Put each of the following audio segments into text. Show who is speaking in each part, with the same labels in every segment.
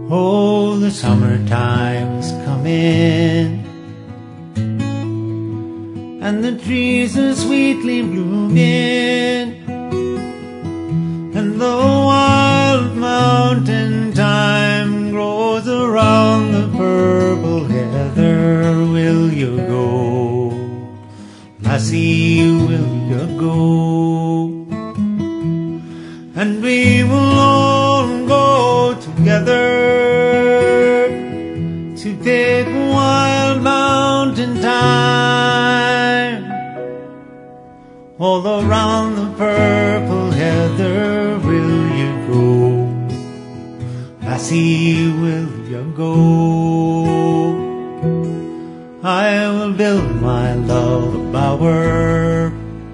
Speaker 1: Oh, the summertime's coming, and the trees are sweetly blooming, and the wild mountain thyme grows around the purple heather. Will you go, lassie, will you go? And we will all go together to pick wild mountain thyme. All around the purple heather, will you go, lassie, will you go? I will build my love a bower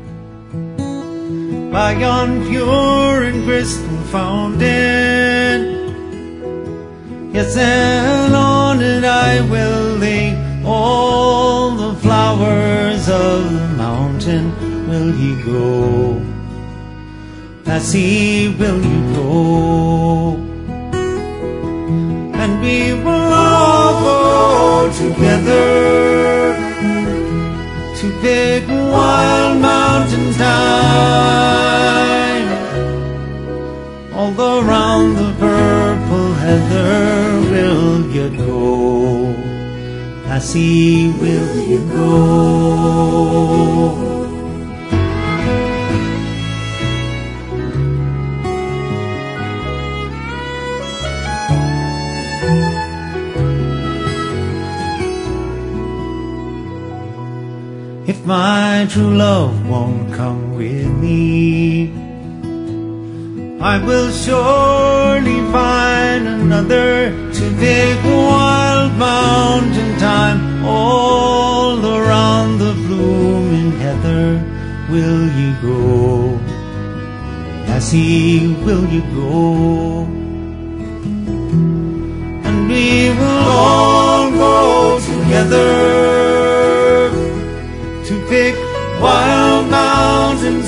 Speaker 1: by yon pure and crystal fountain. Yes, and on it I will lay all the flowers of the mountain. Will you go, lassie, will you go? And we will all go together to pick wild mountain thyme. All around the purple heather, will you go, lassie, will you go? If my true love won't come with me, I will surely find another to pick wild mountain thyme. All around the blooming heather, will you go, lassie, will you go? And we will all go together to pick wild mountain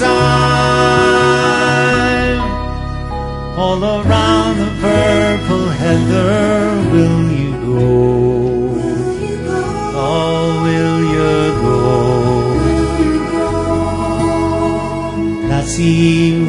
Speaker 1: thyme. All around the purple heather, will you go? Oh, will you go? Lassie,